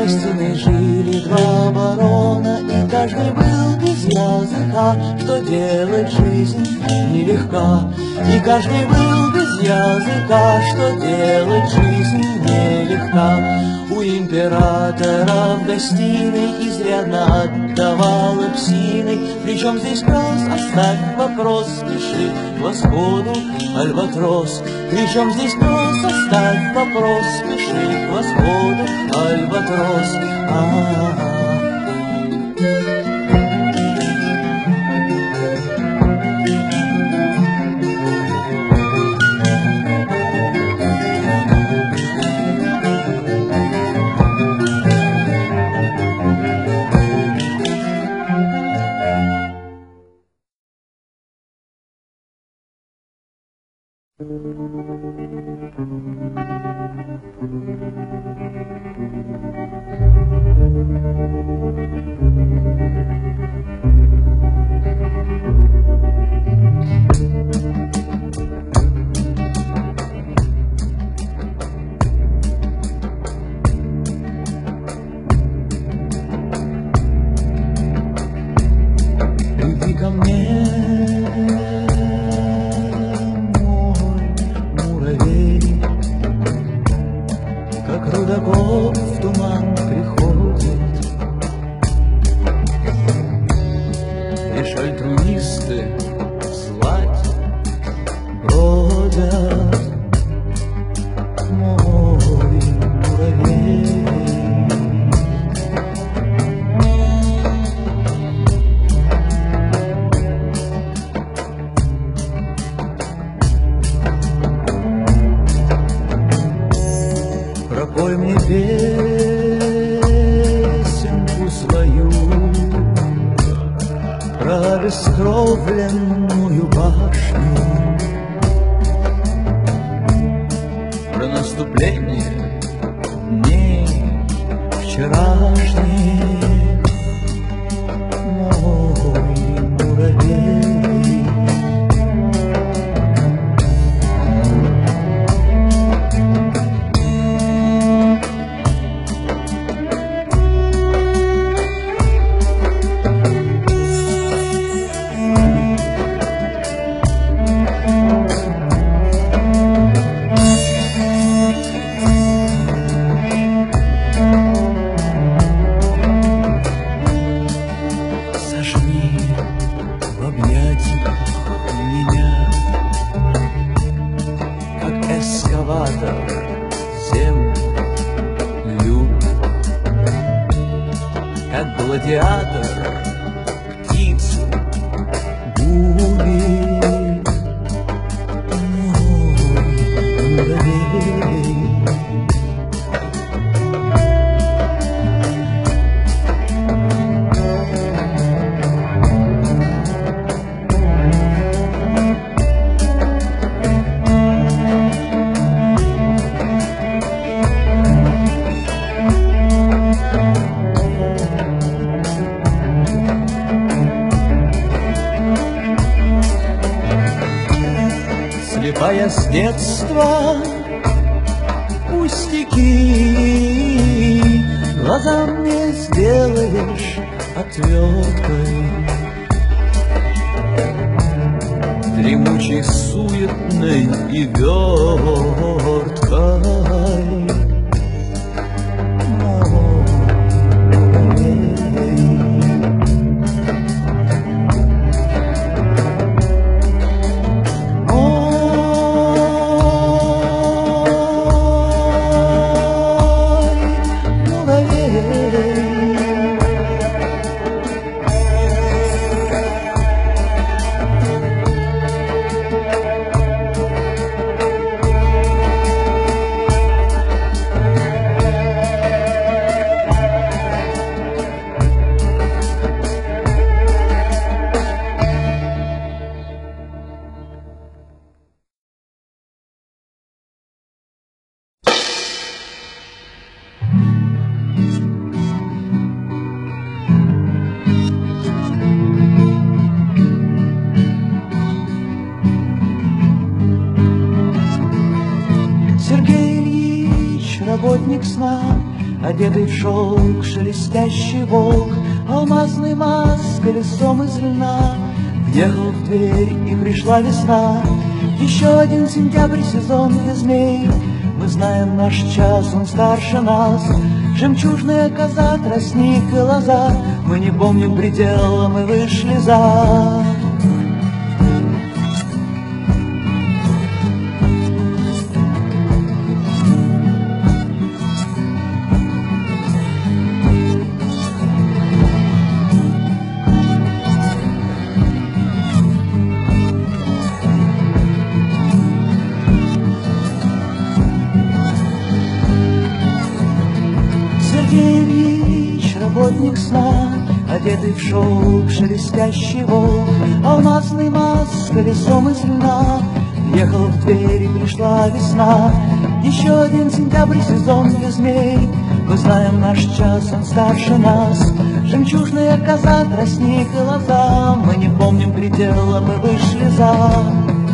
гостиной жили два барона, и каждый был без языка, что делать жизнь нелегка. И каждый был без языка, что делать жизнь нелегка. У императора в гостиной изрядно отдавала псиной. Причем здесь пес, оставь вопрос, спеши к восходу альбатрос. Причем здесь пес, оставь вопрос, спеши к восходу альбатрос. Приди ко мне, как Рудаков в туман приходит. Лишь альтруисты взвать бродят. Мой муравей. Пропой мне песенку свою про бескровленную башню, про наступление дней вчерашних. Мой муравей. Землю, как гладиатор, птицу губит. Мой муравей. Слепая с детства, пустяки, глаза мне сделаешь отверткой, дремучей, суетной и верткой. Работник сна, одетый в шелк, шелестящий волк, алмазный маз с колесом из льна. Въехал в дверь, и пришла весна. Еще один сентябрь, сезон для змей. Мы знаем наш час, он старше нас. Жемчужная коза, тростник и лоза. Мы не помним предела, мы вышли за. Работник сна, одетый в шелк, шелестящий волк, алмазный маз с колесом из льна. Въехал в дверь, и пришла весна. Еще один сентябрь, сезон для змей. Мы знаем наш час, он старше нас. Жемчужная коза, тростник и лоза. Мы не помним предела, мы вышли за.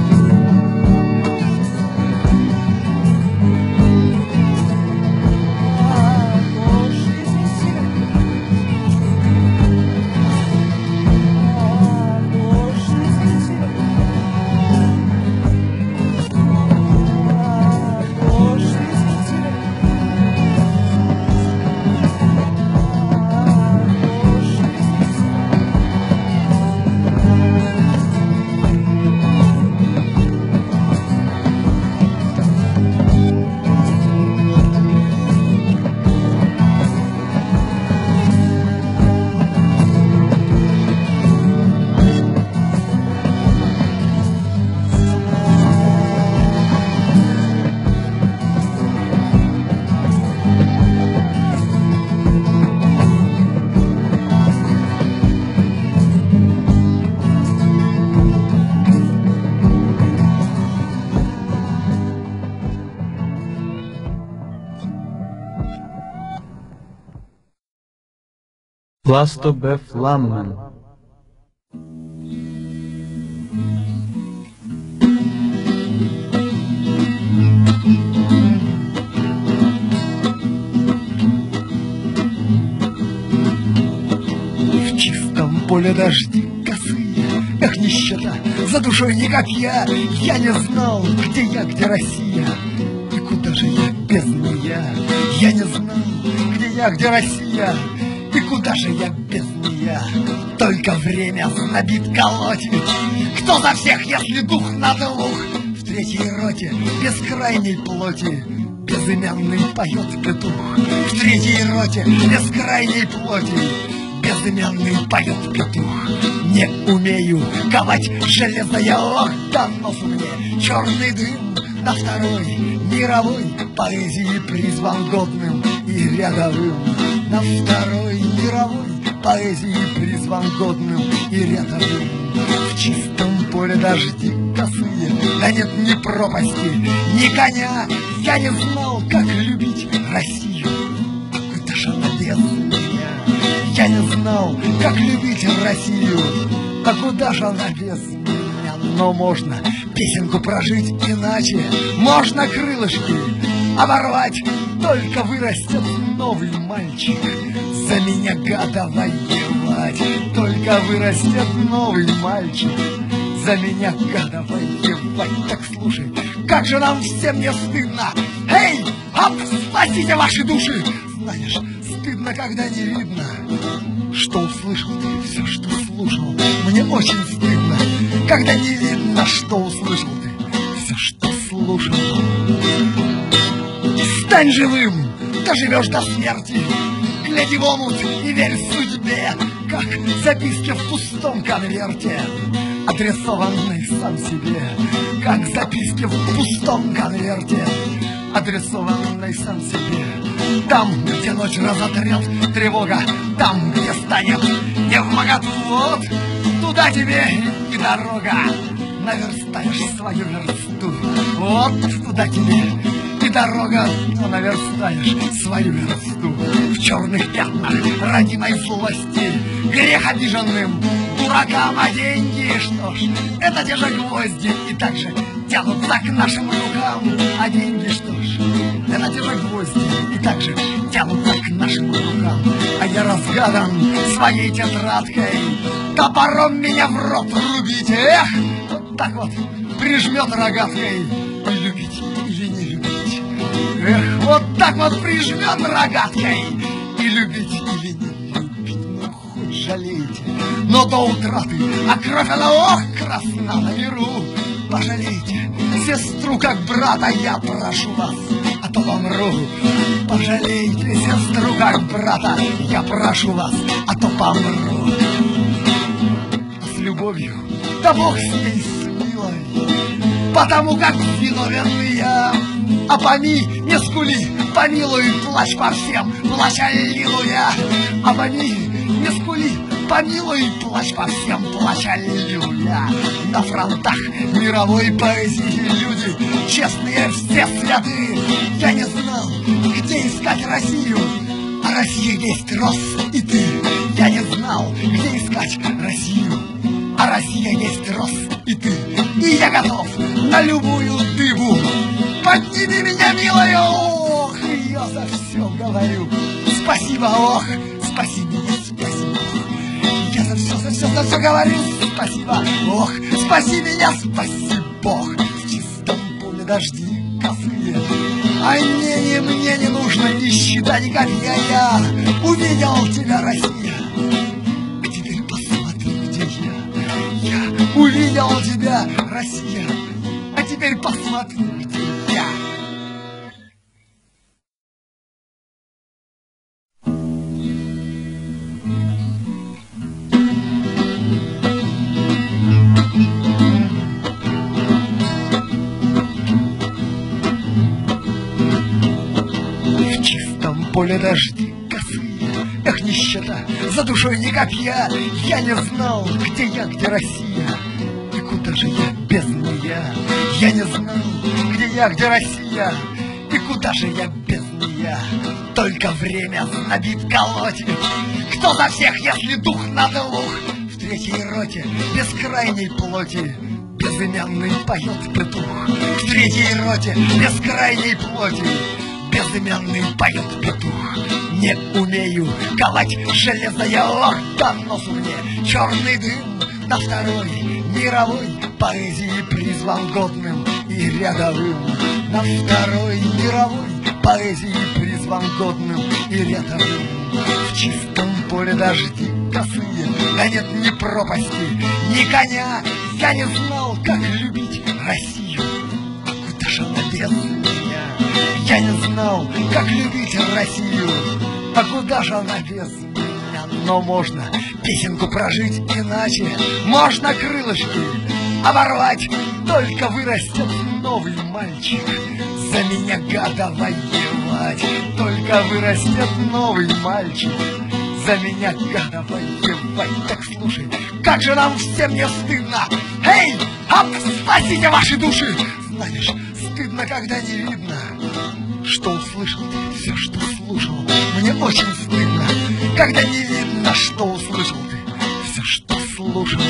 Plasto be flammen. В чистом поле дожди косые, эх, нищета, за душой не как я не знал, где я, где Россия, и куда же я без нее. Я не знал, где я, где Россия, и куда же я без нее? Только время знобит, колотит. Кто за всех, если дух на двух? В третьей роте бескрайней плоти безымянный поет петух. В третьей роте бескрайней плоти безымянный поет петух. Не умею ковать железное, ох, да носу мне черный дым. На второй мировой поэзии призван годным и рядовым. На второй мировой поэзии призван годным и рядовым. В чистом поле дожди косые, да нет ни пропасти, ни коня. Я не знал, как любить Россию, это ж она без меня. Я не знал, как любить Россию, а куда же она без меня? Но можно песенку прожить иначе, можно крылышки оборвать, только вырастет новый мальчик за меня, гада, воевать. Только вырастет новый мальчик за меня, гада, воевать. Так слушай, как же нам всем не стыдно. Эй, ап, спасите ваши души. Знаешь, стыдно, когда не видно, что услышал ты, все, что слушал. Мне очень стыдно, когда не видно, что услышал ты, все, что слушал. Стань живым, доживешь до смерти. Гляди в омут и верь судьбе, как записки в пустом конверте, адресованной сам себе. Как записки в пустом конверте, адресованной сам себе. Там, где ночь разотрет тревога, там, где станет невмоготу, вот туда тебе и дорога. Наверстаешь свою версту, вот туда тебе и дорога, наверстаешь свою версту. В черных пятнах родимой злости, грех обиженным дуракам, а деньги, что ж, это те же гвозди, и также тянутся к нашим рукам. А деньги, что ж, Это те же гвозди и также тянутся к нашим рукам. А я разгадан своей тетрадкой, топором меня в рот рубить. Эх, вот так вот прижмет рогаткой. И любить или не любить. Эх, вот так вот прижмет рогаткой. И любить или не любить. Ну, хоть жалейте, но до утраты, а кровь она, ох, красна на миру. Пожалейте сестру как брата, я прошу вас, а то помру. Пожалейте сестру как брата, я прошу вас, а то помру. А с любовью, да Бог с ней с милой, потому как виновен я. А помилуй, не скули, помилуй, плачь по всем, плачь, аллилуйя. А помилуй, не скули, помилуй, плачь по всем, плачь, аллилуйя. На фронтах мировой поэзии люди, честные все святые. Я не знал, где искать Россию, а Россия есть рос и ты. Я не знал, где искать Россию, а Россия есть рос и ты. И я готов на любую дыбу. Подними меня, милая, ох, я за все говорю. Спасибо, ох, спаси меня, спасибо. Я за все говорю, спасибо, ох, спаси меня, спаси Бог. В чистом поле дожди косые, а мне не нужно ни щита, ни копья. Я увидел тебя, Россия, а теперь посмотри, где я увидел тебя, Россия, а теперь посмотри, где я. В чистом поле дожди косые, эх, нищета, за душой ни копья. Я не знал, где я, где Россия, и куда же я без нее. Я не знал, где я, где Россия, и куда же я без нее. Только время знобит колотит. Кто за всех, если дух на двух? В третьей роте бескрайней плоти безымянный поет петух. В третьей роте бескрайней плоти безымянный поет петух. Не умею ковать железо я, ох, да носу мне черный дым. На второй мировой поэзии призван годным и рядовым. На второй мировой поэзии призван годным и рядовым. В чистом поле дожди косые, да нет ни пропасти, ни коня. Я не знал, как любить Россию, а куда же она без меня? Я не знал, как любить Россию, а куда же она без меня? Но можно песенку прожить иначе, можно крылышки оборвать, только вырастет новый мальчик за меня, гада, воевать. Только вырастет новый мальчик за меня, гада, воевать. Так слушай, как же нам всем не стыдно. Эй, ап, спасите ваши души. Знаешь, стыдно, когда не видно, что услышал ты, все, что слушал. Мне очень стыдно, когда не видно, что услышал ты, все, что слушал.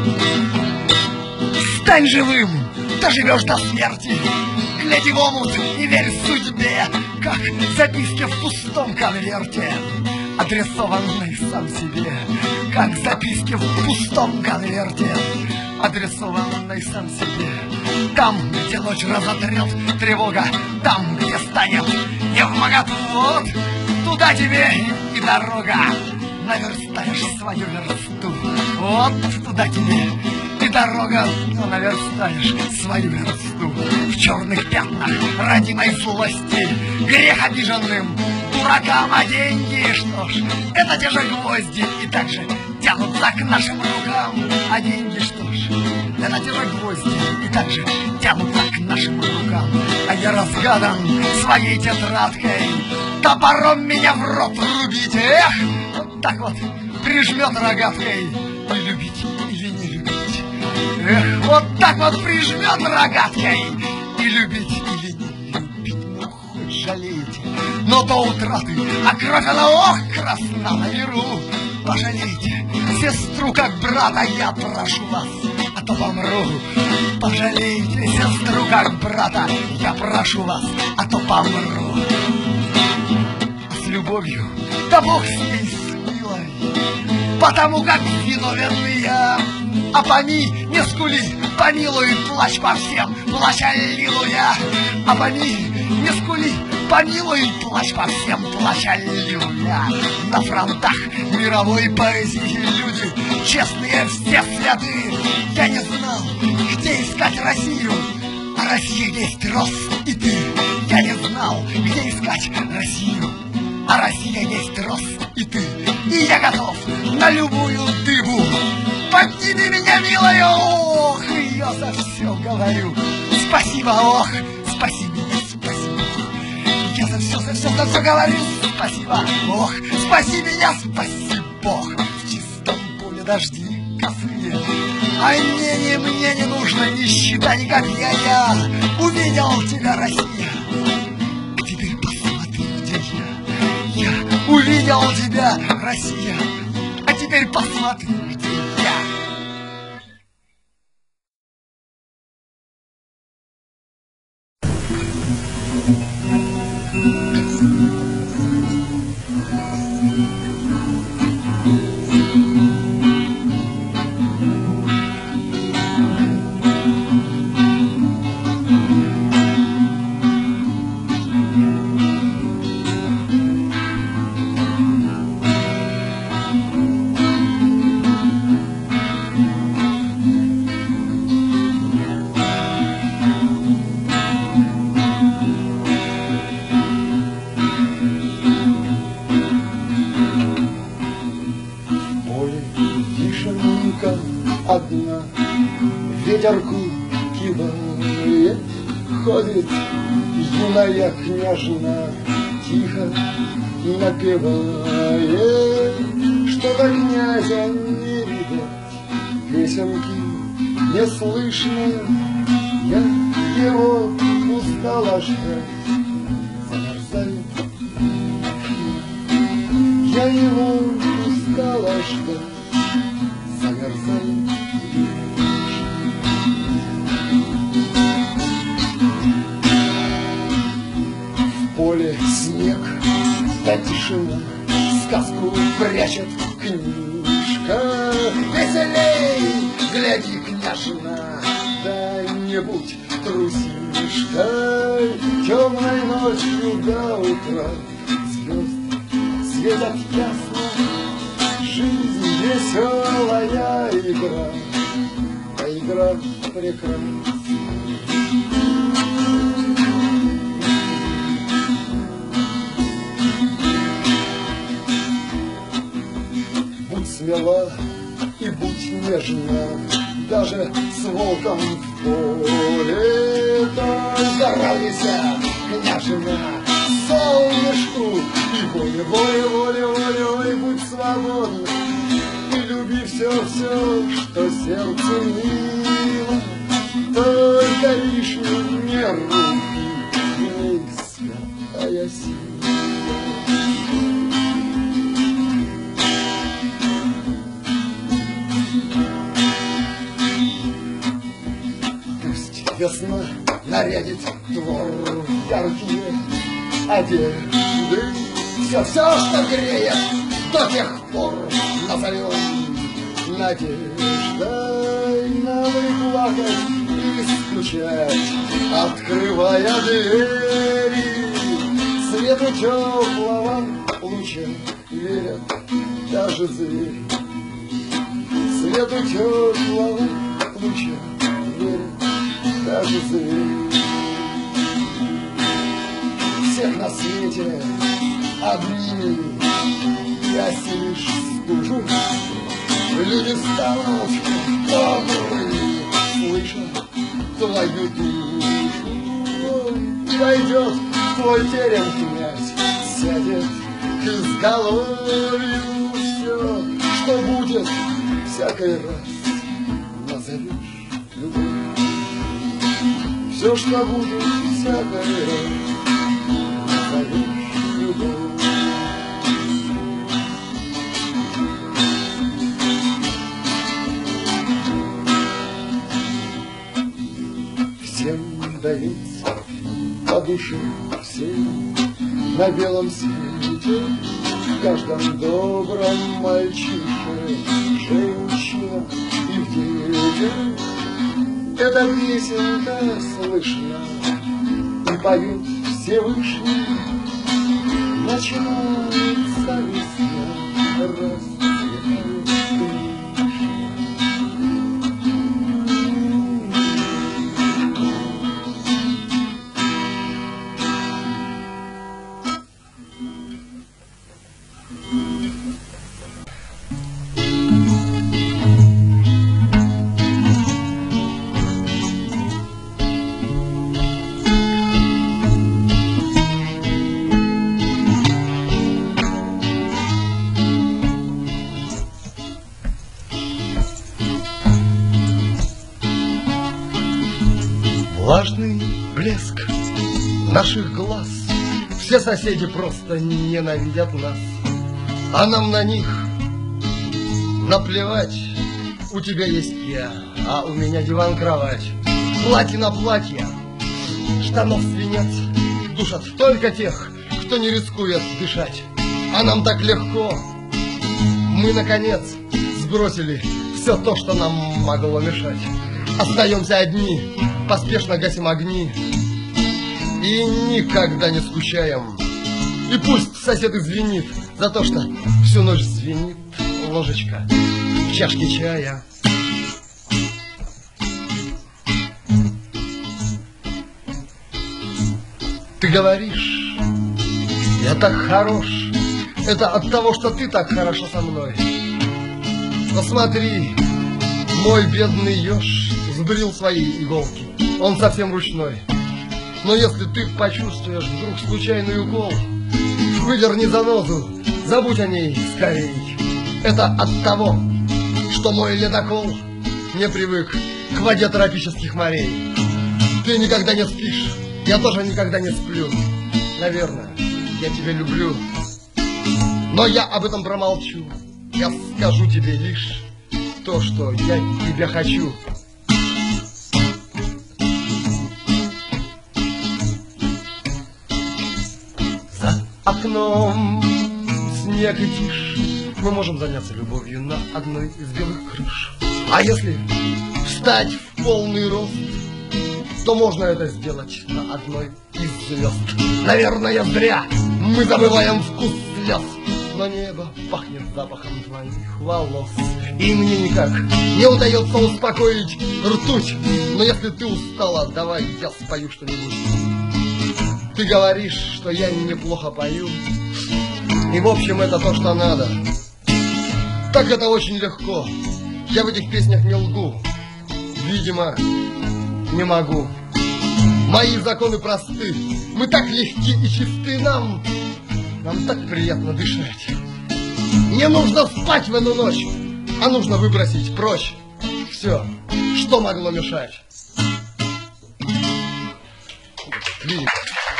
Стань живым, доживешь до смерти. Гляди в омут и верь судьбе, как записки в пустом конверте, адресованной сам себе. Как записки в пустом конверте, адресованной сам себе. Там, где ночь разотрет тревога, там, где станет невмоготу, вот туда тебе и дорога. Наверстаешь свою версту, вот туда тебе и дорога, но наверстаешь свою версту. В черных пятнах родимой злости, грех обиженным дуракам, а деньги, что ж, это те же гвозди и также тянутся к нашим рукам. А деньги, что ж, это те же гвозди и также тянутся к нашим рукам. А я разгадан своей тетрадкой, топором меня в рот рубить. Эх, вот так вот прижмет рогаткой. И любить или не любить. Эх, вот так вот прижмет рогаткой. И любить или не любить. Ну, хоть жалейте, но до утраты, а кровь она, ох, красна на миру. Пожалейте сестру как брата, я прошу вас, а то то помру. Пожалейте сестру как брата, я прошу вас, а то помру. С любовью, да Бог с ней, с милой, потому как виновен я. А поми, не скули, помилуй, плачь по всем, плачь, аллилуйя. А поми, не скули, помилуй, плачь по всем, плачь, аллилуйя. На фронтах мировой поэзии люди, честные все святые. Я не знал, где искать Россию, а Россия есть рост и ты. Я не знал, где искать Россию, а Россия есть рост и ты. И я готов на любую дыбу. Подними меня, милая, ох, я за все говорю. Спасибо, ох, спасибо, спасибо. Я за все говорю. Спасибо, ох, спаси меня, спаси Бог. В чистом поле дожди косые, а мне не нужно ни щита, ни копья. Я увидел тебя, Россия. А теперь посмотри, где я. Я увидел тебя, Россия. А теперь посмотри, где я. Одна ветерку кивает, ходит юная княжна, тихо напевает, что-то князя не видать, песенки не слышно. Я его устала ждать, замерзает. Я его устала ждать, замерзает. В поле снег, да тишина, сказку прячет книжка. Веселей, гляди, княжна, да не будь трусишкой. Темной ночью до утра звезды светят ясно. Жизнь веселая игра, а игра прекрасна. Будь смела и будь нежна, даже с волком в поле. Только радуйся, княжна, солнышку, и воле, будь свободна, и люби все, что сердцу мило. Только лишним не руки, не святая сила. Весна нарядит двор яркие одежды. Все, что греет до тех пор назовем надеждой. Надо плакать и стучать, открывая двери. Свету теплого луча верят даже звери. Свету теплого луча верят даже звери. Всех на свете обними, гасишь стужу. Люди станут добрые, слыша твою душу. И войдет твой терем князь, сядет к изголовью. Все, что будет, всякий раз назовешь любовь. Все, что будет, всякий раз назовешь любовь. вдовица, по душе всей на белом свете, в каждом добром мальчише, женщина и в детях. Эта песенка слышна, и поют Всевышний. Начинается весна, расцветает вишня. Влажный блеск наших глаз, все соседи просто ненавидят нас, а нам на них наплевать. У тебя есть я, а у меня диван-кровать. Платье на платье, штанов свинец, душат только тех, кто не рискует дышать. А нам так легко, мы наконец сбросили все то, что нам могло мешать. Остаемся одни, поспешно гасим огни и никогда не скучаем. И пусть сосед извинит за то, что всю ночь звенит ложечка в чашке чая. Ты говоришь, я так хорош, это от того, что ты так хорошо со мной. Посмотри, мой бедный еж сбрил свои иголки, он совсем ручной. Но если ты почувствуешь вдруг случайный укол, выдерни занозу, забудь о ней скорей. Это от того, что мой ледокол не привык к воде тропических морей. Ты никогда не спишь, я тоже никогда не сплю. Наверное, я тебя люблю, но я об этом промолчу. Я скажу тебе лишь то, что я тебя хочу. За окном снег и тишь, мы можем заняться любовью на одной из белых крыш. А если встать в полный рост, то можно это сделать на одной из звезд. Наверное, зря мы забываем вкус слез, но небо пахнет запахом твоих волос. И мне никак не удается успокоить ртуть. Но если ты устала, давай я спою что-нибудь. Ты говоришь, что я неплохо пою, и в общем это то, что надо. Так это очень легко, я в этих песнях не лгу. Видимо, не могу. Мои законы просты, мы так легки и чисты, нам так приятно дышать. Не нужно спать в эту ночь, а нужно выбросить прочь все, что могло мешать. Лирика.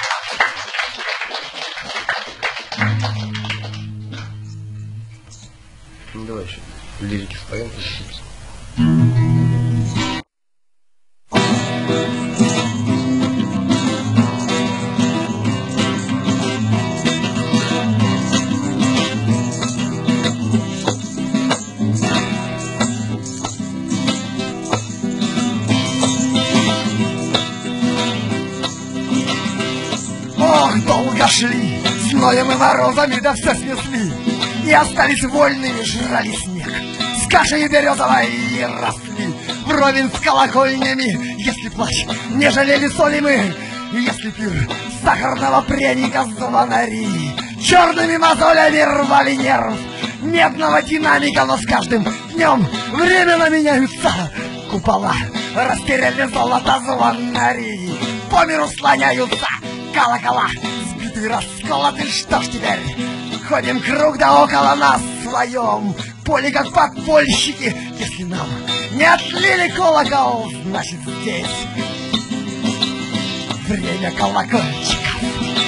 Ну давай еще лирики споем. Ох, долго шли, зноем и морозами, да все снесли, и остались вольными, жрали снег, с кашей березовой и росли, вровень с колокольнями. Если плач, не жалели соли мы, если пир сахарного пряника звонари черными мозолями рвали нерв медного динамика. Но с каждым днем временно меняются купола, растеряли золото звонари, по миру слоняются колокола, сбиты, расколоты. Что ж теперь? Ходим круг да около нас в своем поле, как подпольщики. Если нам не отлили колокол, значит здесь время колокольчиков.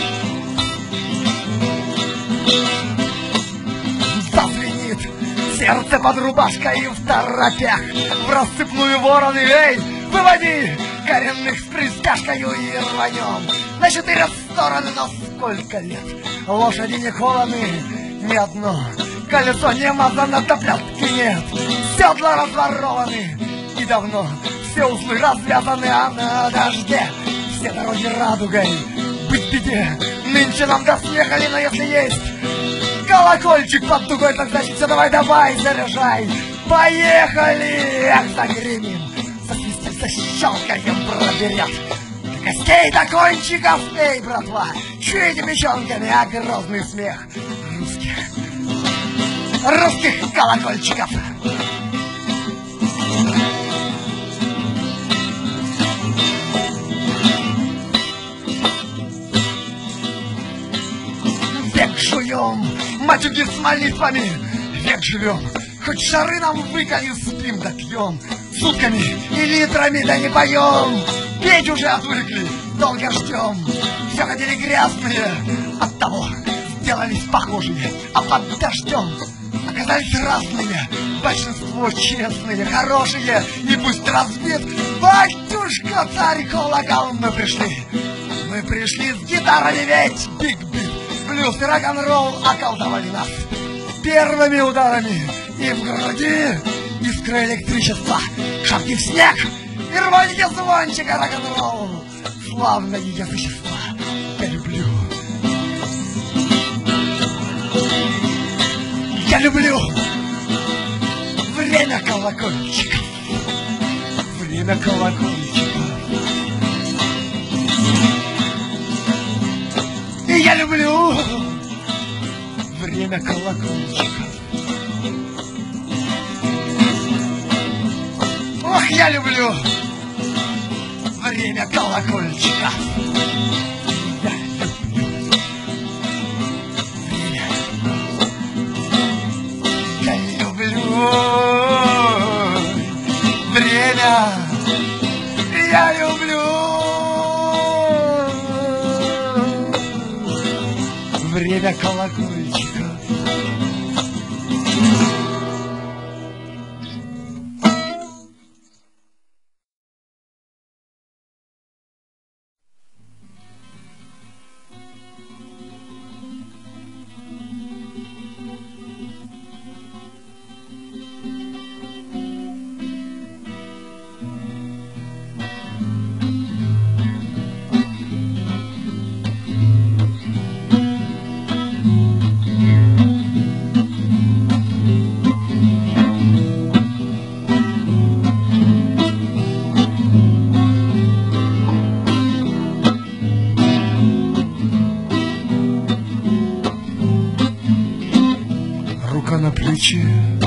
Зазвенит сердце под рубашкой в торопях, в рассыпную вороны, эй, выводи коренных с присяжкою и рванем на 4 стороны, но сколько лет лошади не кованы, ни одно колесо не мазано, топлятки нет, седла разворованы, и давно все узлы развязаны, а на дожде все дороги радугой. Быть беде, нынче нам до смеха ли, но если есть колокольчик под дугой, так значит все давай, заряжай. Поехали! Эх, загремим, засвистим, защелкаем, проберет. До костей, до кончиков, эй, братва, чуете печенками, а грозный смех русских колокольчиков. Век жуем, матюги с молитвами, век живем. Хоть шары нам выколи, спим да пьем, сутками и литрами да не поем. Петь уже отвыкли, долго ждем. Все хотели грязные, оттого сделались похожие, а под дождем оказались разные. Большинство честные, хорошие, и пусть разбит батюшка царь колокол. Мы пришли с гитарами, ведь биг-бит, блюз и рок-н-ролл околдовали нас первыми ударами. И в груди искры электричества, шапки в снег и рванье звончика рок-н-ролл. Славное язычество я люблю. Я люблю время колокольчиков. Время колокольчиков. И я люблю время колокольчиков. Ох, я люблю время колокольчика. Я люблю время. Я люблю время колокольчика. На плече,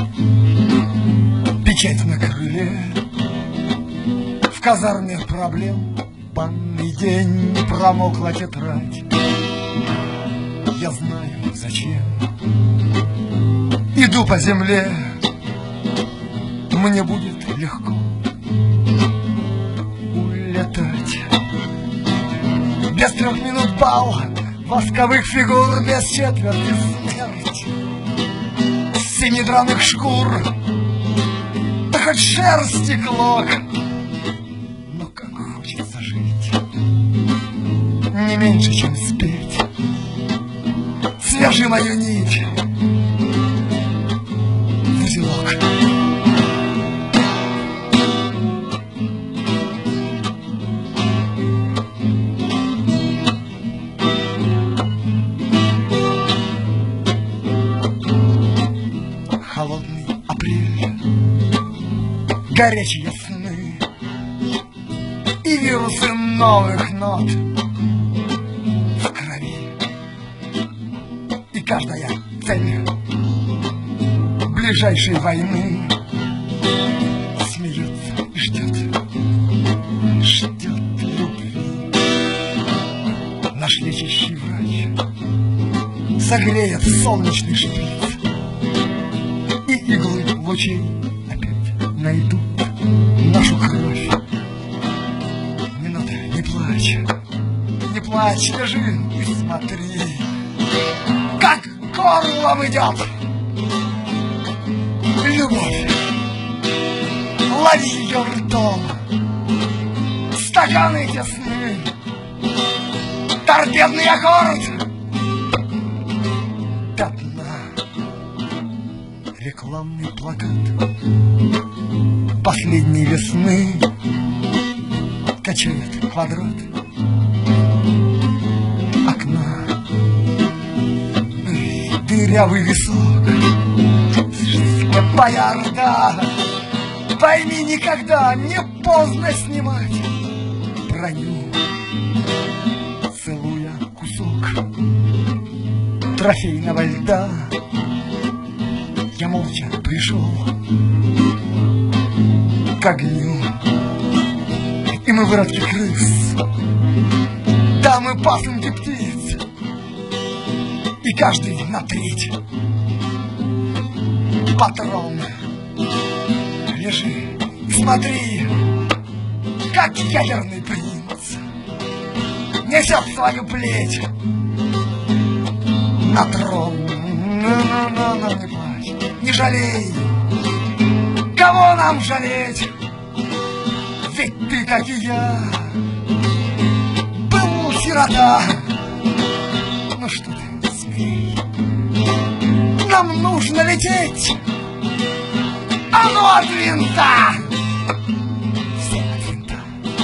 печать на крыле, в казарме проблем банный день, промокла тетрадь. Я знаю, зачем иду по земле, мне будет легко улетать. Без 3 минут бал восковых фигур, без четверти смерть. Семи драных шкур, да хоть шерсти клок. Но как хочется жить, не меньше, чем спеть. Свяжи мою нить в узелок. Холодный апрель, горячие сны и вирусы новых нот в крови. И каждая цель ближайшей войны смеется и ждет любви. Наш лечащий врач согреет солнечный шприц, и иглы лучей опять найдут нашу кровь. Минута, не плачь, лежи и смотри, как горлом идет любовь. Лови ее ртом, стаканы тесны, торпедный аккорд до дна, рекламный плакат последней весны качает квадрат окна. Дырявый висок, слепая орда, пойми, никогда не поздно снимать броню, целуя кусок трофейного льда. Я молча пришел к огню, и мы выродки крыс, да мы пасынки птиц, и каждый на треть. Патрон, лежи, смотри, как ядерный принц несет свою плеть на трон. Ну, не плачь, не жалей, кого нам жалеть? Ведь ты, как и я, был сирота. Ну что ты, смей, нам нужно лететь, а ну от винта, все от винта.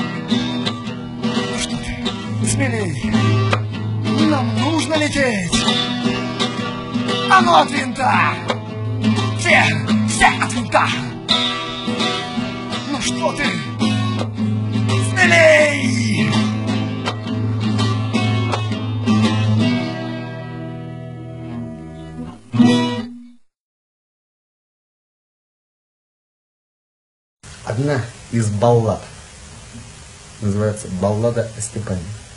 Ну что ты, смелей, нам нужно лететь, а ну от винта, все от винта. Ну что ты, смелей. Одна из баллад называется «Баллада о Степане».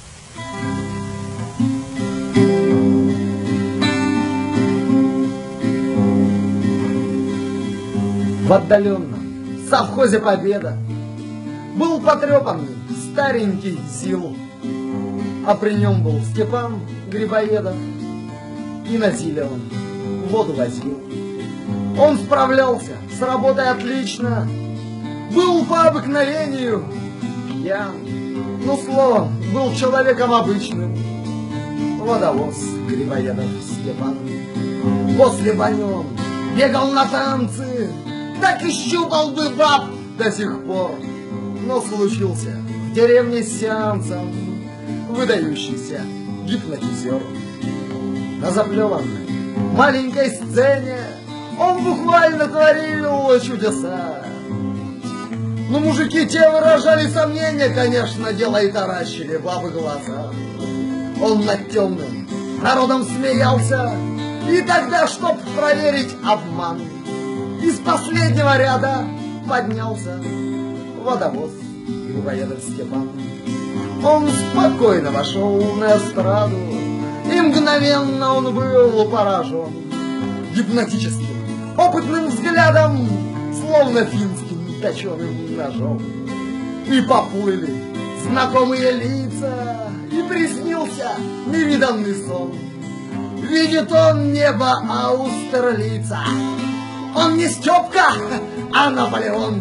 В отдаленном совхозе «Победа» был потрепанный старенький ЗИЛ, а при нем был Степан Грибоедов, и на ЗИЛе он воду возил. Он справлялся с работой отлично, был по обыкновению пьян, но словом, был человеком обычным. Водовоз Грибоедов Степан. После бани он бегал на танцы, так и щупал бы баб до сих пор. Но случился в деревне с сеансом выдающийся гипнотизер. На заплеванной маленькой сцене он буквально творил чудеса. Но мужики те выражали сомнения, конечно, дело и таращили бабы глаза. Он над темным народом смеялся, и тогда, чтоб проверить обман, из последнего ряда поднялся водовоз Грибоедов Степан. Он спокойно вошел на эстраду, и мгновенно он был поражен гипнотическим, опытным взглядом, словно финским точеным ножом. И поплыли знакомые лица, и приснился невиданный сон. Видит он небо Аустерлица, он не Степка, а Наполеон.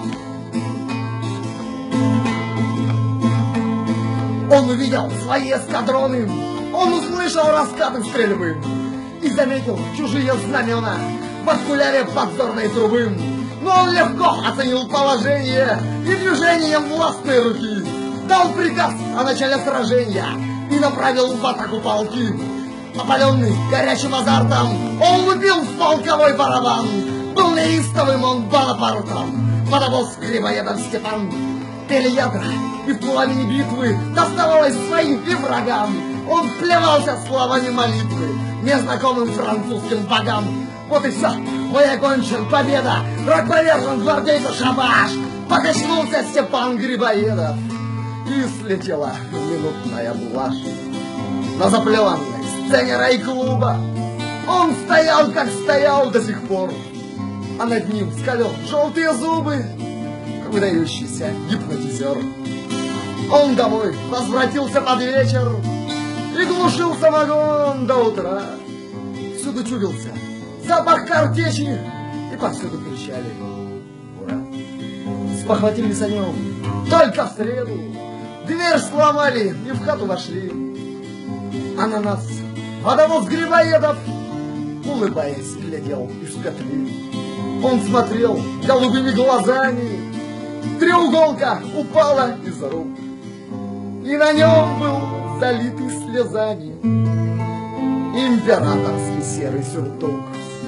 Он увидел свои эскадроны, он услышал раскаты стрельбы и заметил чужие знамена в окуляре подзорной трубы. Но он легко оценил положение и движением властной руки дал приказ о начале сражения и направил в атаку полки. Опаленный горячим азартом, он лупил в полковой барабан. Был неистовым он Бонапартом, водовоз Грибоедов Степан. Пели ядра, и в пламени битвы доставалось своим и врагам. Он плевался словами молитвы незнакомым французским богам. Вот и все, бой окончен, победа, враг повержен, гвардейцу шабаш. Покачнулся Степан Грибоедов, и слетела минутная блажь. На заплеванной сцене райклуба он стоял, как стоял до сих пор, а над ним скалил желтые зубы выдающийся гипнотизер. Он домой возвратился под вечер и глушил самогон до утра. Всюду чудился запах картечи, и повсюду кричали: ура! Спохватились о нем только в среду, Дверь сломали и в хату вошли. А на нас водовоз Грибоедов, улыбаясь, глядел из петли. Он смотрел голубыми глазами, треуголка упала из рук, и на нем был залитый слезами императорский серый сюртук.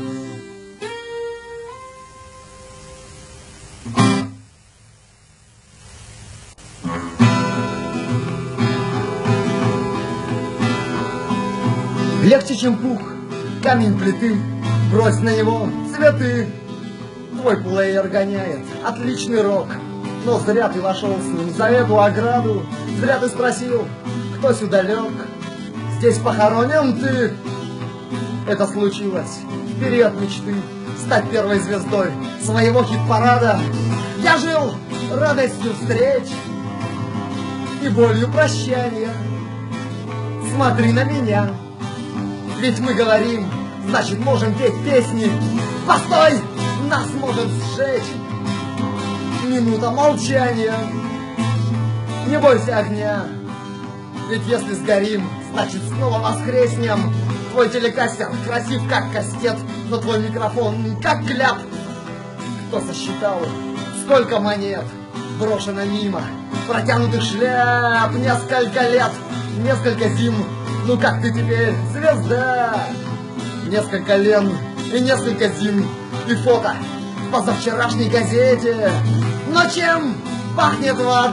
Легче, чем пух, камень плиты, брось на него цветы. Твой плеер гоняет отличный рок, но зря ты вошел с ним за эту ограду. Зря ты спросил, кто сюда лег. Здесь похоронен ты. Это случилось в период мечты стать первой звездой своего хит-парада. Я жил радостью встреч и болью прощания. Смотри на меня, ведь мы говорим, значит можем петь песни. Постой, нас может сжечь минута молчания. Не бойся огня, ведь если сгорим, значит снова воскреснем. Твой телекастер красив как кастет, но твой микрофон как кляп. Кто сосчитал, сколько монет брошено мимо протянутых шляп? Несколько лет, несколько зим, ну как ты теперь звезда? Несколько лен и несколько зим, и фото в позавчерашней газете. Но чем пахнет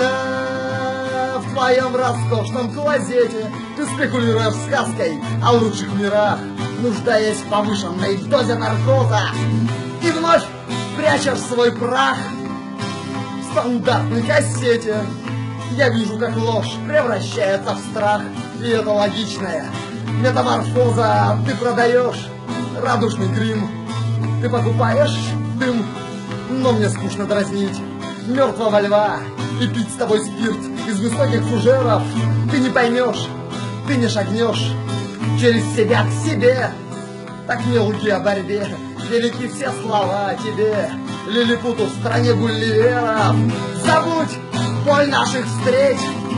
вода в твоем роскошном клозете? Ты спекулируешь сказкой о лучших мирах, нуждаясь в повышенной дозе наркоза, и вновь прячешь свой прах в стандартной кассете. Я вижу, как ложь превращается в страх, и это логичная метаморфоза. Ты продаешь радужный грим, ты покупаешь дым, но мне скучно дразнить мертвого льва и пить с тобой спирт из высоких фужеров. Ты не поймешь, ты не шагнешь через себя к себе. Так не лги о борьбе, велики все слова о тебе, лилипуту в стране гулливеров. Забудь боль наших встреч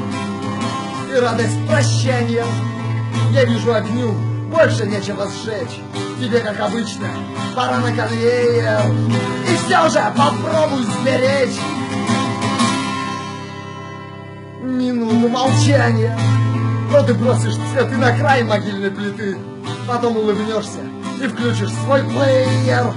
и радость прощания. Я вижу огню, больше нечего сжечь. Тебе, как обычно, пора на конвейер, и все же попробуй сберечь минуту молчания. Но ты бросишь цветы на край могильной плиты, потом улыбнешься и включишь свой плеер.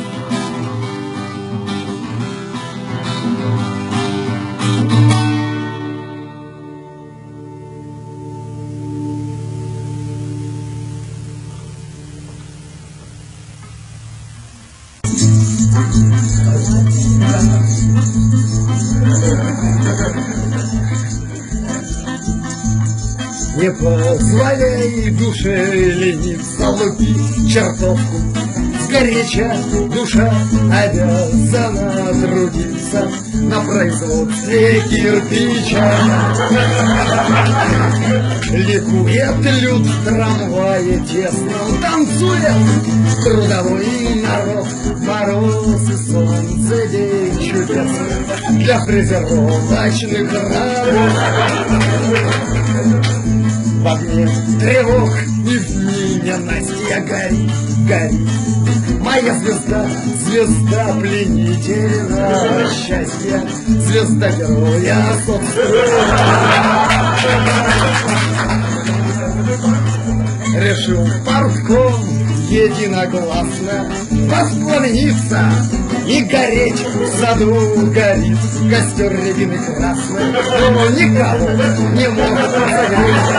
Не позволяй душе лениться, лупить чертовку. Сгоряча душа обязана трудиться на производстве кирпича. Ликует люд в трамвае тесном, танцует трудовой народ. Мороз и солнце, день чудесный для фрезеровочных работ. В огне тревог и в ненастья гори, гори. Моя звезда, звезда пленительного счастья, звезда героя решил партком единогласно воспламениться и гореть в саду горит костер рябины красный, но никого не может согреть.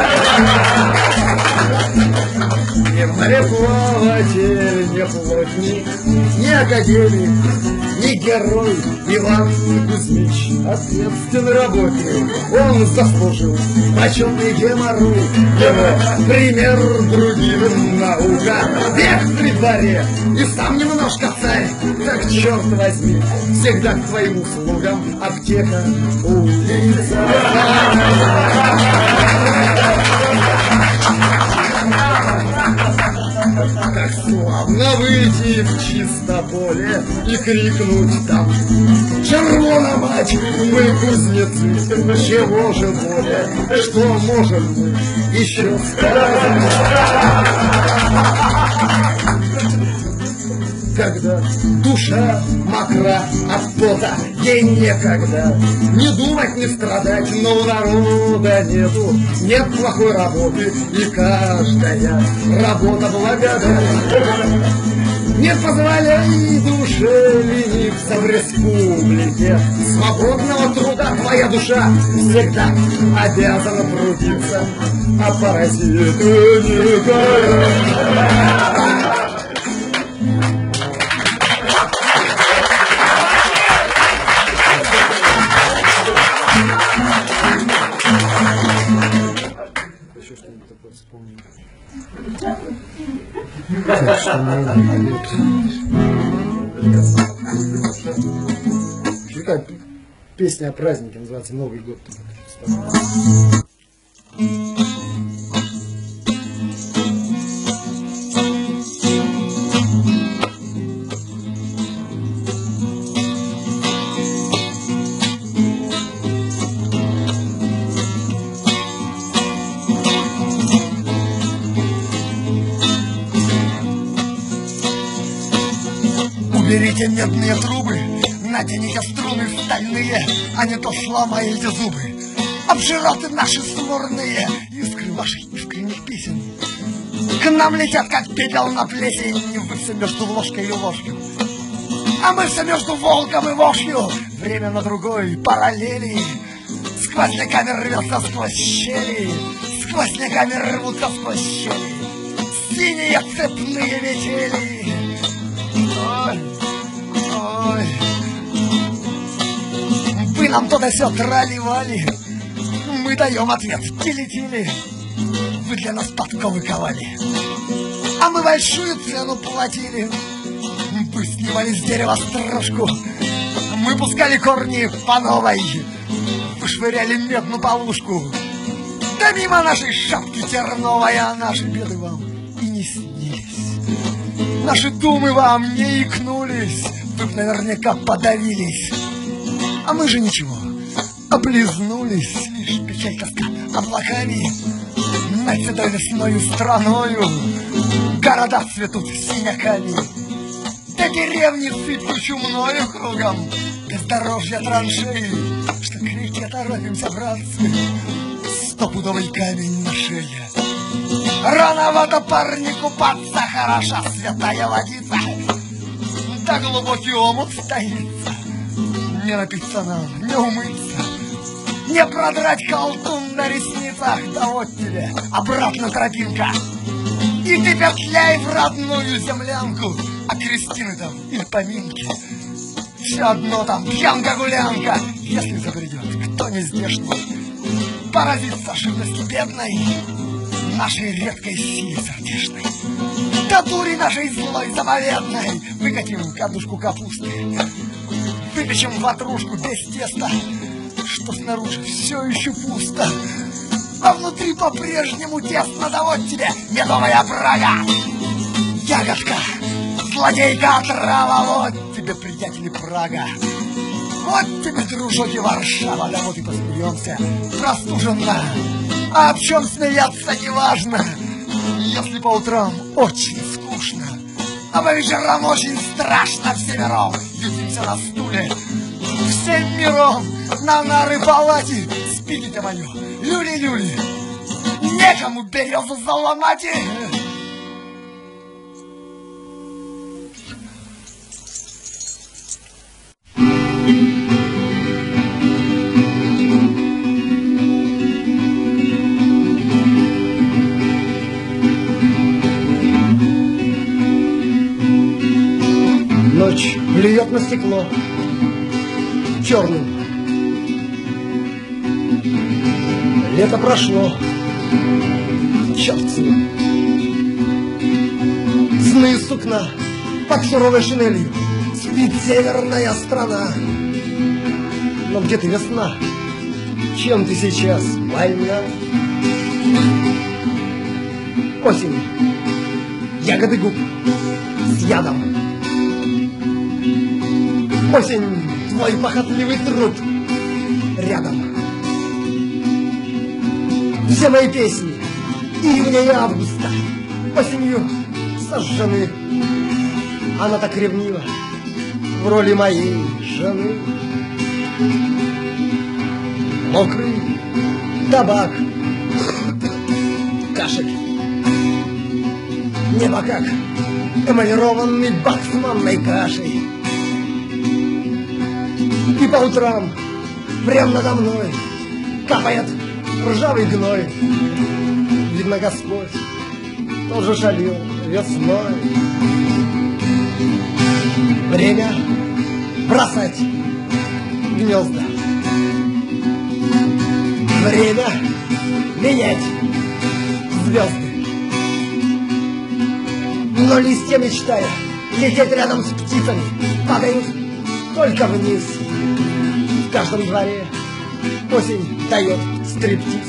Ни мореплаватель, ни плотник, ни академик, ни герой Иван Кузьмич, ответственный работник. Он заслужил почетный геморрой. Его пример другим наука. Век при дворе и сам немножко царь. Так черт возьми, всегда к твоим услугам аптека, улица. Как славно выйти в чисто поле и крикнуть там: «Червона мать, мы кузнецы, чего же более, что можем мы еще сказать?» Когда душа мокра от пота, ей некогда не думать, не страдать, но у народа нету, нет плохой работы, и каждая работа благодать. Не позволяй душе лениться в республике свободного труда, твоя душа всегда обязана трудиться, а паразиту не дает. Какая песня о празднике, называется «Новый год». Уберите медные трубы, наденете струны стальные, а не то сломаете зубы. Обжираты наши смурные, искры ваших искренних песен к нам летят, как пепел на плесень. Вы все между ложкой и ложью, а мы все между волком и вошью. Время на другой параллели, сквозняками рвется сквозь щели, сквозняками рвутся сквозь щели синие цепные метели. Ой, вы нам то да сё трали-вали, мы даем ответ тили-тили. Вы для нас подковы ковали, а мы большую цену платили. Вы снимали с дерева стружку, мы пускали корни по новой. Вы швыряли медную полушку, да мимо нашей шапки терновой. А наши беды вам и не снились, наши думы вам не икнулись. Вы б наверняка подавились, а мы же ничего, облизнулись. Лишь печаль, тоска облаками над седой лесною страною. Города цветут синяками, да деревни сыпью чумною кругом. Бездорожья траншеи, что к реке торопимся, братцы, стопудовый камень на шее. Рановато парни купаться, хороша святая водица, да глубокий омут стоится. Не напиться нам, не умыться, не продрать колтун на ресницах. Да вот тебе обратно тропинка, и ты петляй в родную землянку. А крестины там или поминки, все одно там пьянка-гулянка. Если забредет кто не здешний, поразится живности бедной, нашей редкой силе сердечной, да дури нашей злой заповедной. Выкатим кадушку капусты, выпечем ватрушку без теста, что снаружи все еще пусто, а внутри по-прежнему тесно. Да вот тебе медовая брага, ягодка, злодейка отрава. Вот тебе, приятели, Прага, вот тебе, дружок, и Варшава. Да вот и посмеемся простуженно, а об чем смеяться неважно, если по утрам очень скучно, а по вечерам очень страшно. Всемиром ютимся на стуле, всем миром на нары палате. Спите мое, люли-люли, некому березу заломать. Ночь плюет на стекло черным. Лето прошло, черт с ним. Сны из сукна под суровой шинелью спит северная страна. Но где ты, весна? Чем ты сейчас больна? Осень, ягоды губ с ядом, Осень, твой похотливый труд рядом. Все мои песни июня и августа осенью сожжены. Она так ревнива в роли моей жены. Мокрый табак, кашель, небо как эмалированный бак с манной кашей. И по утрам прямо надо мной капает ржавый гной. Видно, Господь тоже шалил весной. Время бросать гнезда, время менять звезды. Но листья, мечтая лететь рядом с птицами, падают только вниз. В каждом дворе осень дает стриптиз.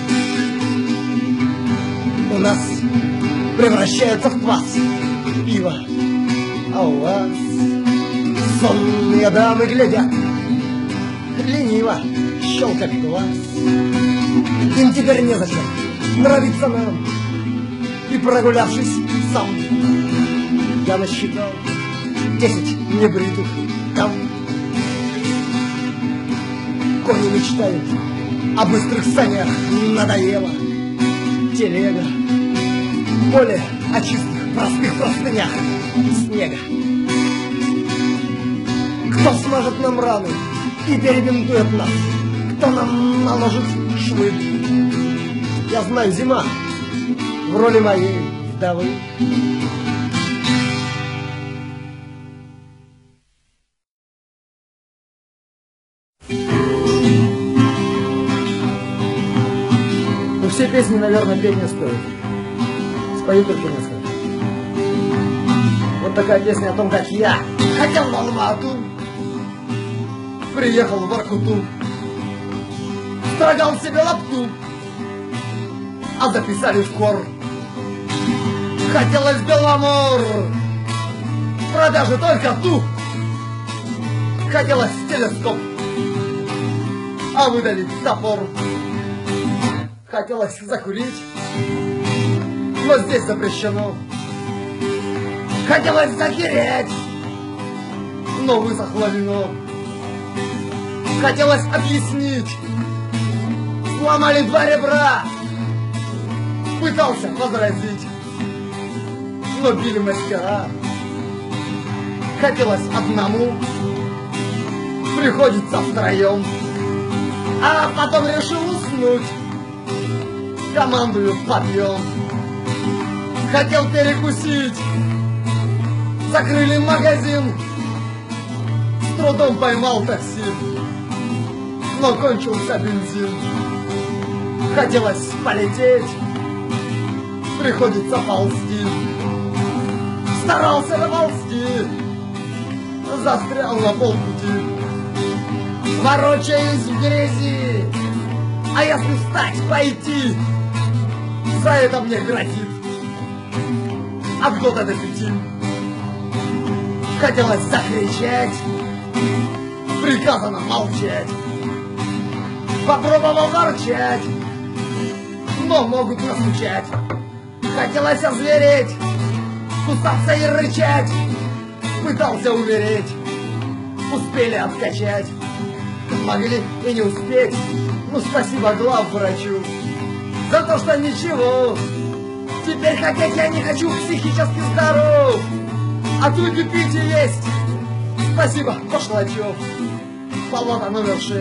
У нас превращается в квас пиво, а у вас сонные дамы глядят лениво, щелкать глаз. Им теперь незачем нравится нам. И прогулявшись сам, я насчитал 10 небритых дам. Кони мечтают о быстрых санях, надоело телега. Поле о чистых простых простынях снега. Кто смажет нам раны и перебинтует нас, кто нам наложит швы? Я знаю, зима в роли моей вдовы. Ну, все песни, наверное, петь не стоит. Спою только несколько. Вот такая песня о том, как я хотел в Алмату, приехал в Воркуту, строгал себе лапту, а записали в хор. Хотелось Беломор, в продаже только ту. Хотелось телескоп, а выдали топор. Хотелось закурить, но здесь запрещено. Хотелось захереть, но высохло вино. Хотелось объяснить, сломали 2 ребра. Пытался возразить, но били мастера. Хотелось одному, приходится втроем. А потом решил уснуть, командую подъем. Хотел перекусить, закрыли магазин. С трудом поймал такси, но кончился бензин. Хотелось полететь, приходится ползти. Старался доползти, застрял на полпути. Ворочаюсь в грязи, а если встать, пойти, за это мне грозит от года до 5. Хотелось закричать, приказано молчать. Попробовал ворчать, но могут настучать. Хотелось озвереть, кусаться и рычать. Пытался умереть, успели откачать. Могли и не успеть, ну спасибо главврачу за то, что ничего. Теперь хотеть я не хочу, психически здоров. А тут и пить и есть. Спасибо, Пошлачев. Палата номер 6.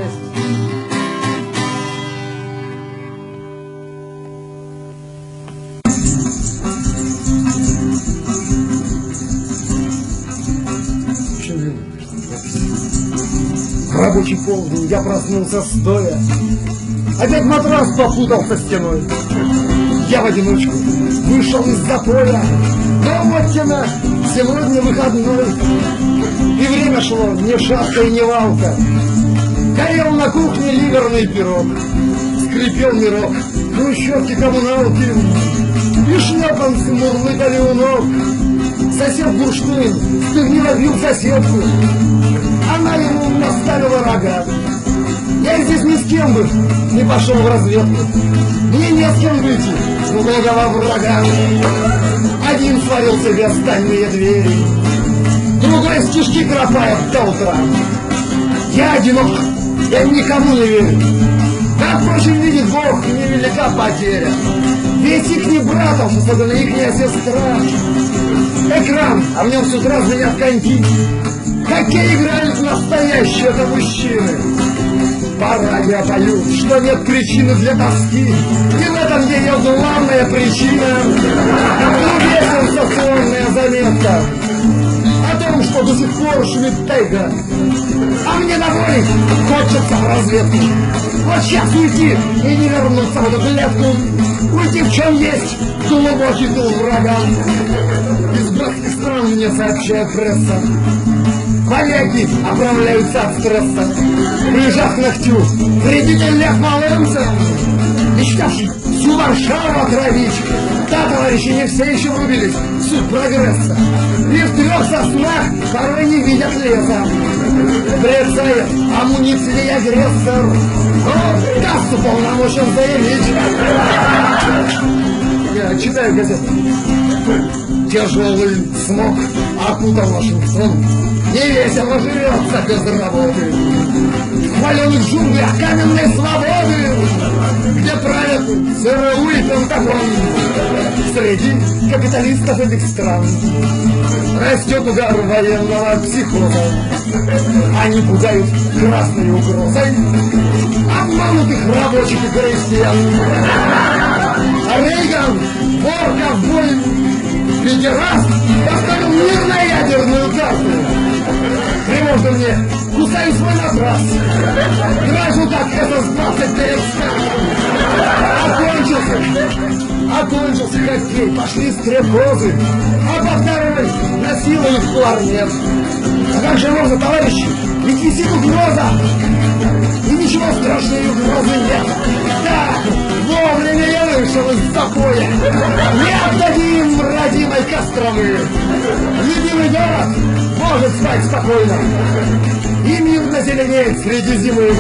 В рабочий полдень я проснулся стоя. Опять матрас попутал со стеной. Я в одиночку вышел из запоя. Да вот тена, сегодня выходной. И время шло, не шапка и не валка. Горел на кухне ливерный пирог. Скрипел мирок, хрущевки коммуналки. И шлепанцы мурлыкали у ног. Сосед бурштин стыдливо бил соседку. она ему наставила рога. Я здесь ни с кем бы не пошел в разведку, мне не с кем выйти в логово врага. Один сварил себе стальные двери, другой с кишки кропает до утра. Я одинок, я никому не верю. Да, впрочем, видит Бог, невелика потеря. Ведь их не братов, особенно ихняя сестра. Экран, а в нем с утра звенят коньки. Какие играют настоящие-то мужчины. По радио поют, что нет причины для тоски. И в этом ее главная причина. И сенсационная заметка о том, что до сих пор шумит тайга. А мне на воле хочется в разведку. Вот сейчас уйти и не вернуться в эту клетку. Уйти в чем есть глубокий тыл врага. Из братских стран мне сообщает пресса. Поляки оправляются от стресса. Прижав к ногтю вредитель Лев Волынцев, мечтавший всю Варшаву отравить. Да, товарищи, не все еще врубились в суть прогресса. И в 3 соснах порой не видят леса. Брецает амуниции агрессор. Но кассу полномочен заявить. Я читаю газету. Тяжелый смог окутал Вашингтон. Невесело живется без работы. В хваленых джунглях каменной свободы, где правят ЦРУ и Пентагон. Среди капиталистов этих стран растет угар военного психоза. Они пугают красной угрозой обманутых рабочих и крестьян. А Рейган, вор, ковбой, педераст, поставил мир на ядерную карту. Тревожно мне, кусаю свой матрас, дрожу как СС-20 перед Окончился хоккей, пошли стрекозы, а по второй насилуют кларнет. А как же можно, товарищи, ведь висит угроза, и ничего страшной угрозы нет. Да, вовремя я вышел из запоя, не отдадим родимой Костромы. Любимый город может спать спокойно, и мирно зеленеет среди зимы.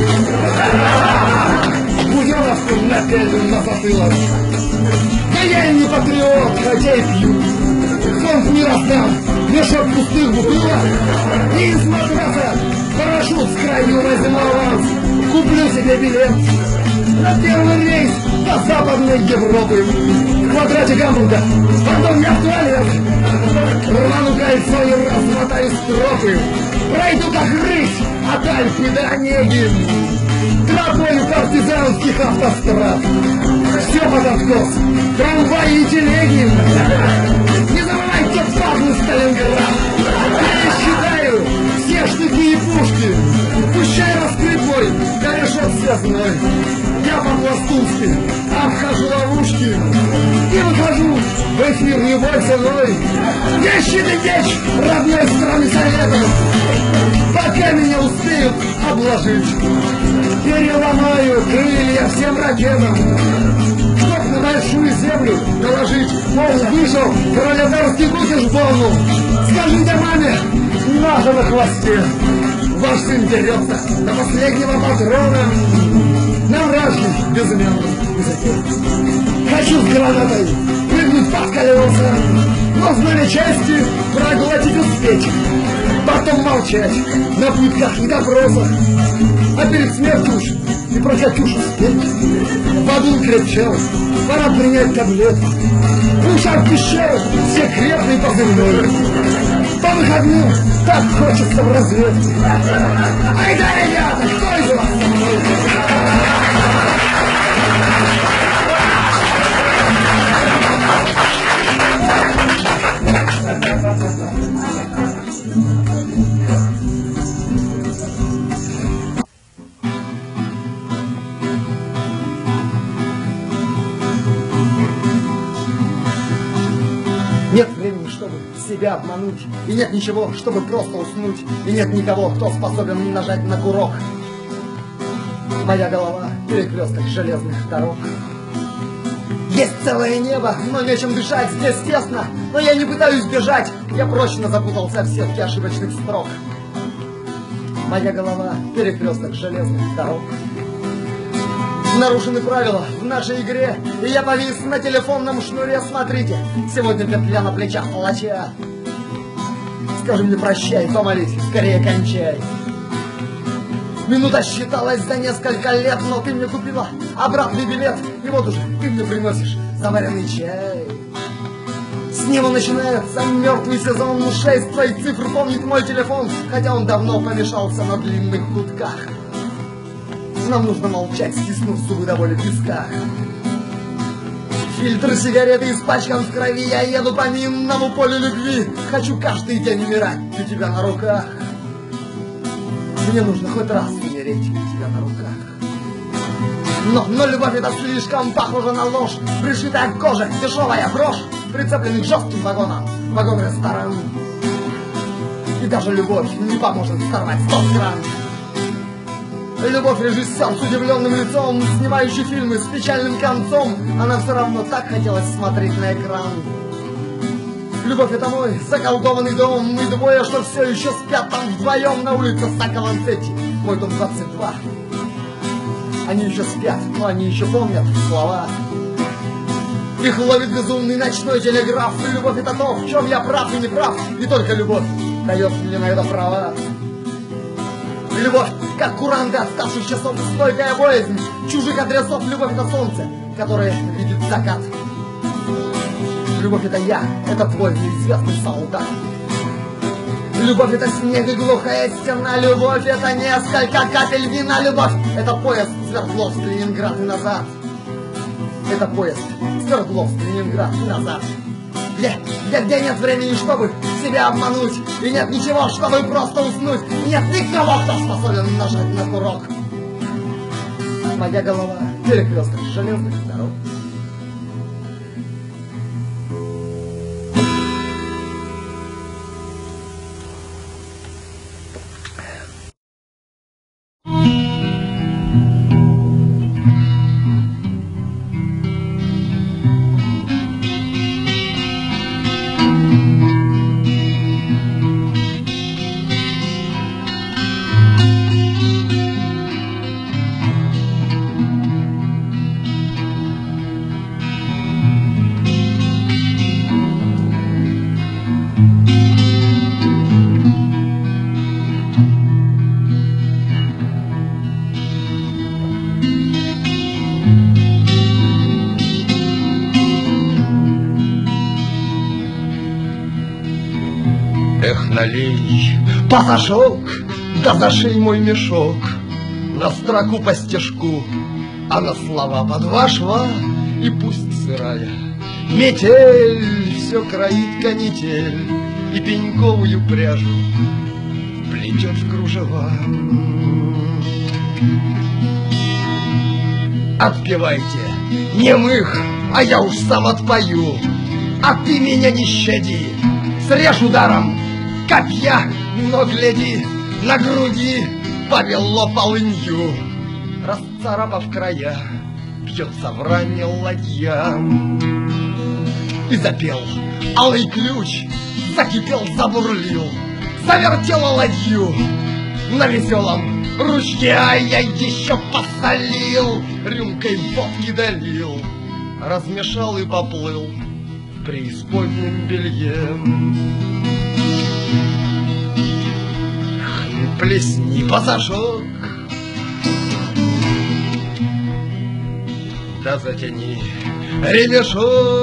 Буденовку напялим на затылок. Да я и не патриот, хотя и пью. Фонд мира сдам, мешок пустых бутылок. И из матраса парашют с краю возьму аванс. Куплю себе билет на первый рейс до Западной Европы. В квадрате Гамбурга, потом я в туалет. Рвану кольцо и размотаю стропы. Пройду как рысь от Альпы до Онеги. Тропою партизанских автострад. Все под откос, трамваи и телеги. Не забывайте фазу Сталинград. Я считаю все штыки и пушки. Пущай раскрыт мой корешок связной. Я по-пластунски обхожу ловушки и выхожу в эфир любой ценой. Я щиты печь родной страны Советов, пока меня успеют обложить. Переломаю крылья всем ракетам, чтоб на большую землю доложить. Мол, вышел пролетарский кукиш Бону. Скажите маме, наша на хвосте. Ваш сын дерется до последнего патрона на вражьей безымянной языке. Хочу с гранатой прыгнуть под колеса, но знали части проглотить успеть. Потом молчать на пытках и допросах, а перед смертью уж и про Катюшу спеть. Бадун кричал, пора принять таблетку. Ушам пищал секретный позывной. По выходным так хочется в разведку. Ай да, ребята, кто из вас со мной? Нет времени, чтобы себя обмануть, и нет ничего, чтобы просто уснуть, и нет никого, кто способен не нажать на курок. Моя голова — перекресток железных дорог. Есть целое небо, но нечем дышать, здесь тесно, но я не пытаюсь бежать, я прочно запутался в сетке ошибочных строк. Моя голова — перекресток железных дорог. Нарушены правила в нашей игре, и я повис на телефонном шнуре. Смотрите, сегодня петля на плечах палача. Скажи мне прощай, помолись, скорее кончай. Минута считалась за несколько лет, но ты мне купила обратный билет, и вот уже ты мне приносишь заваренный чай. С него начинается мертвый сезон. 6 твоих цифр помнит мой телефон, хотя он давно помешался на длинных гудках. Нам нужно молчать, стиснув зубы до боли в висках. Фильтр сигареты испачкан в крови. Я еду по минному полю любви. Хочу каждый день умирать у тебя на руках. Мне нужно хоть раз умереть у тебя на руках. Но любовь это слишком похоже на ложь. Пришитая к коже, дешевая брошь, прицепленный к жестким вагонам, вагон-ресторан. И даже любовь не поможет сорвать 100 кран. Любовь режиссер с удивленным лицом, снимающий фильмы с печальным концом. Она все равно так хотелось смотреть на экран. Любовь это мой заколдованный дом. Мы двое, что все еще спят там вдвоем на улице Сакалансетти. Мой дом 22. Они еще спят, но они еще помнят слова. Их ловит безумный ночной телеграф. И любовь это то, в чем я прав и не прав. И только любовь дает мне на это права. Любовь, как куранты отставших часов, стойкая боязнь чужих адресов. Любовь это солнце, которое видит закат. Любовь это я, это твой неизвестный солдат. Любовь это снег и глухая стена. Любовь это несколько капель вина. Любовь это поезд Свердловск, Ленинград и назад. Это поезд Свердловск, Ленинград и назад. Где нет времени, чтобы себя обмануть. И нет ничего, чтобы просто уснуть. Нет никого, кто способен нажать на курок. Моя голова — перекресток железных дорог. Налей пасашок, да зашей мой мешок на строку по стежку, а на слова по 2 шва, и пусть сырая метель все кроит канитель, и пеньковую пряжу плетет в кружева. Отпевайте немых, а я уж сам отпою, а ты меня не щади, срежь ударом копья, но гляди, на груди повело полынью. Расцарапав края, бьется в ране ладья. И запел алый ключ, закипел, забурлил, завертела ладью на веселом ручье. А я еще посолил, рюмкой водки долил, размешал и поплыл в преисподнем белье. Плесни пасашок, да затяни ремешок.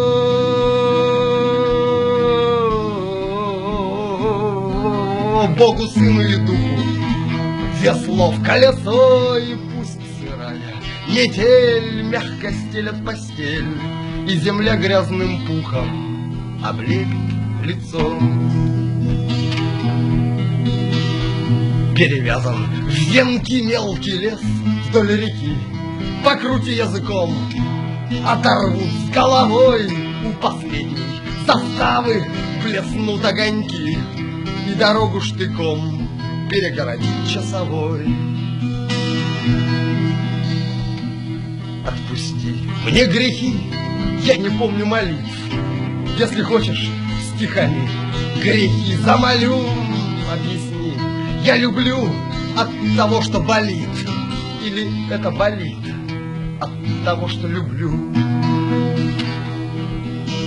Богу, сыну и духу веслов колесо, и пусть сырая метель мягко стелет постель, и земля грязным пухом облепит лицо. Перевязан в венки мелкий лес вдоль реки, покрути языком, оторвут с головой у последней заставы, блеснут огоньки, и дорогу штыком перегородит часовой. Отпусти мне грехи, я не помню молитв, если хочешь стихами грехи замолю. Объясни, я люблю от того, что болит? Или это болит от того, что люблю?